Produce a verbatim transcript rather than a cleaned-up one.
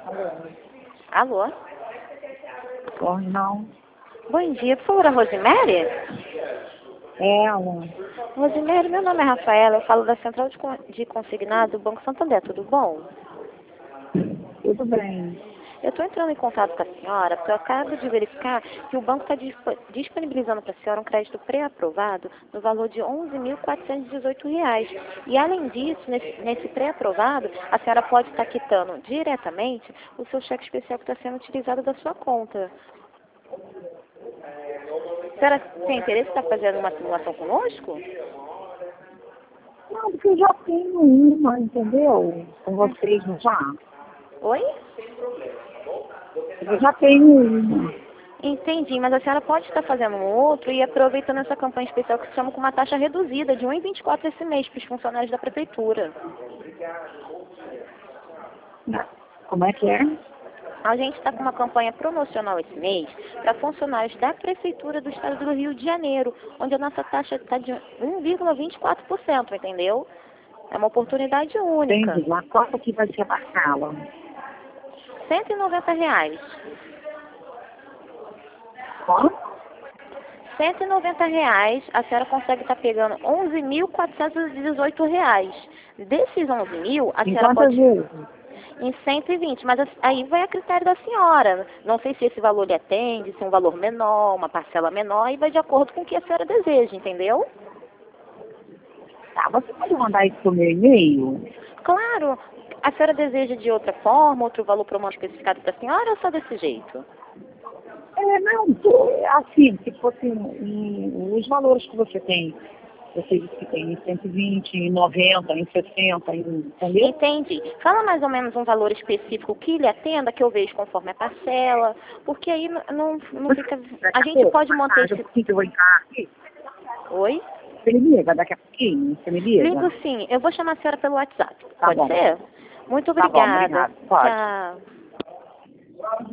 Alô? Corre não. Bom dia, por favor, a Rosemary? É ela. Rosemary, meu nome é Rafaela, eu falo da Central de, Con- de Consignados do Banco Santander, tudo bom? Tudo bem. Eu estou entrando em contato com a senhora porque eu acabo de verificar que o banco está disponibilizando para a senhora um crédito pré-aprovado no valor de onze mil quatrocentos e dezoito reais. E além disso, nesse, nesse pré-aprovado, a senhora pode estar quitando diretamente o seu cheque especial que está sendo utilizado da sua conta. A senhora tem interesse em estar fazendo uma simulação conosco? Não, porque eu já tenho uma, entendeu? Com vocês, não já? Oi? Eu já tenho uma. Entendi, mas a senhora pode estar fazendo um outro e aproveitando essa campanha especial que se chama com uma taxa reduzida de um vírgula vinte e quatro esse mês para os funcionários da prefeitura. Como é que é? A gente está com uma campanha promocional esse mês para funcionários da prefeitura do estado do Rio de Janeiro, onde a nossa taxa está de um vírgula vinte e quatro por cento, entendeu? É uma oportunidade única. Entendi. A cota que vai ser a parcela. cento e noventa reais. Quanto? cento e noventa reais, a senhora consegue estar pegando onze mil quatrocentos e dezoito reais. Desses onze mil, a Em senhora quantas pode... vezes? Em cento e vinte, mas aí vai a critério da senhora. Não sei se esse valor lhe atende, se é um valor menor, uma parcela menor, e vai de acordo com o que a senhora deseja, entendeu? Tá, você pode mandar isso pro meu e-mail? Claro, a senhora deseja de outra forma, outro valor promocional especificado para a senhora ou só desse jeito? É, não, tô- assim, se fosse em, os valores que você tem, você disse que tem em cento e vinte, em noventa, em sessenta, em, entendeu? Entendi. Fala mais ou menos um valor específico que lhe atenda, que eu vejo conforme a parcela, porque aí não, não, não fica... Daqui A a gente pouco, pode mais manter tarde, um esse... pouquinho que eu vou entrar aqui. Oi? Você me liga daqui a pouquinho? Você me liga? Ligo sim. Eu vou chamar a senhora pelo WhatsApp. Tá Pode bom. ser? Muito Tá bom, obrigada. obrigado. Pode. Tchau.